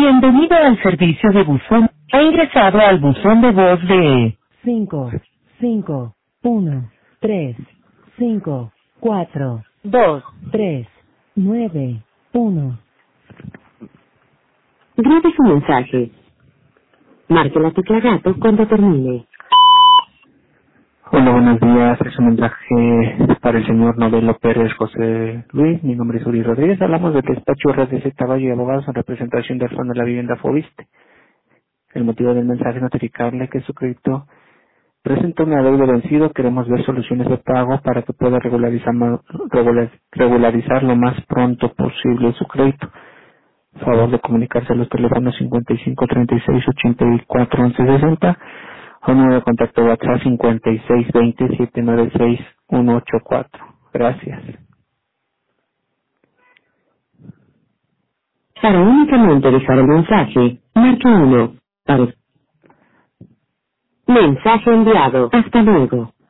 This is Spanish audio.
Bienvenido al servicio de buzón. Ha ingresado al buzón de voz de 5, 5, 1, 3, 5, 4, 2, 3, 9, 1. Grabe su mensaje. Marque la tecla gato cuando termine. Hola, buenos días. Es un mensaje para el señor Novelo Pérez José Luis. Mi nombre es Uri Rodríguez. Hablamos del despacho RDC Caballo y Abogados en representación del Fondo de la Vivienda Fobiste. El motivo del mensaje es notificarle que su crédito presenta una deuda vencido. Queremos ver soluciones de pago para que pueda regularizar lo más pronto posible su crédito. Favor de comunicarse a los teléfonos 55 36 84 11 60 o número de contacto WhatsApp 56 20 796 184. Gracias. Para únicamente dejar el mensaje, marque 1. Mensaje enviado. Hasta luego.